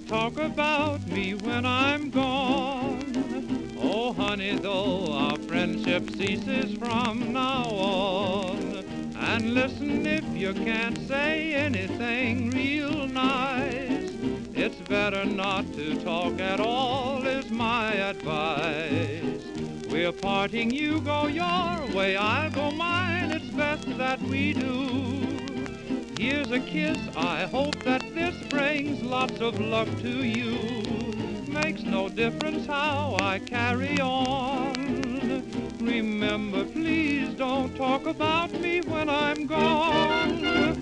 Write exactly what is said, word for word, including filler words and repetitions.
talk about me when I'm gone. Oh, honey, though our friendship ceases from now on. And listen, if you can't say anything real nice, it's better not to talk at all, is my advice. We're parting, you go your way, I go mine, it's best that we do. Here's a kiss, I hope that this brings lots of luck to you. Makes no difference how I carry on. Remember, please don't talk about me when I'm gone.